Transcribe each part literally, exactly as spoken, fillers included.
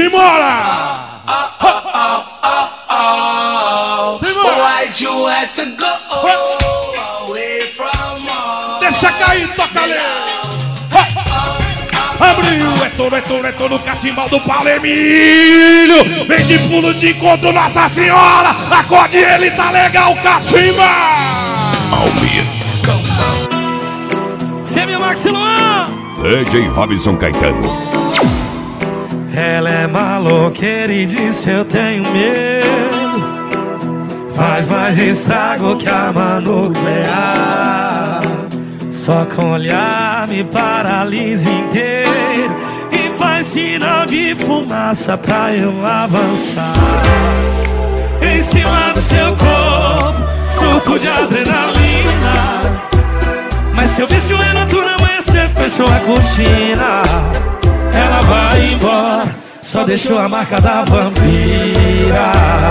Simbora! Deixa cair, toca ali! Abriu, é todo, é todo, é todo o catimbau do Palemilho. Vem de pulo de encontro, Nossa Senhora. Acorde ele, tá legal, catimba. Almir. Você meu Maxilão. D J Robson Caetano. Ela é maloqueira e disse eu tenho medo. Faz mais estrago que arma nuclear. Só com olhar me paralisa inteiro e faz sinal de fumaça pra eu avançar. Em cima do seu corpo, surto de adrenalina. Mas seu vício é natural, amanhecer, fechou a cortina. Ela vai embora, só deixou a marca da vampira.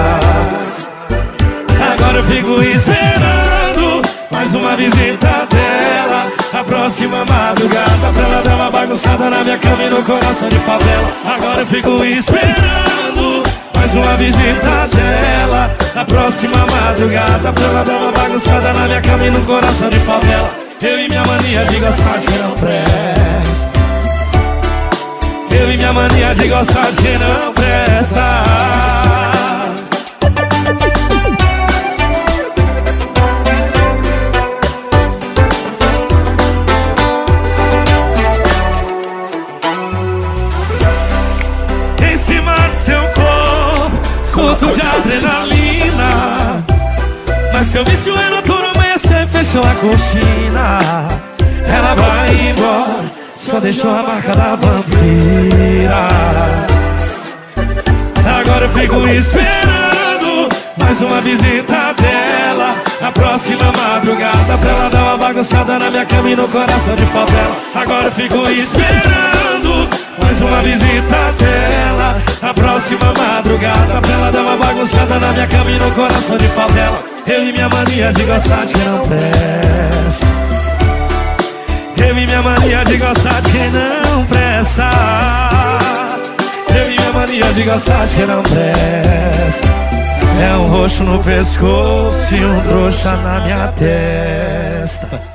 Agora eu fico esperando mais uma visita dela. A próxima madrugada pra ela dar uma bagunçada na minha cama e no coração de favela. Agora eu fico esperando mais uma visita dela. A próxima madrugada pra ela dar uma bagunçada na minha cama e no coração de favela. Eu e minha mania de gostar de quem não presta. Eu e minha mania de gostar de quem não presta. Surto de adrenalina. Mas seu vício é natural, amanhecer, fechou a cortina. Ela vai embora, só deixou a marca da vampira. Agora eu fico esperando mais uma visita dela. A próxima madrugada pra ela dar uma bagunçada na minha cama e no coração de favela. Agora eu fico esperando mais uma visita dela. A próxima madrugada pra ela dar uma bagunçada na minha cama e no coração de favela. Eu e minha mania de gostar de quem não presta. Eu e minha mania de gostar de quem não presta. Eu e minha mania de gostar de quem não presta. É um roxo no pescoço e um trouxa na minha testa.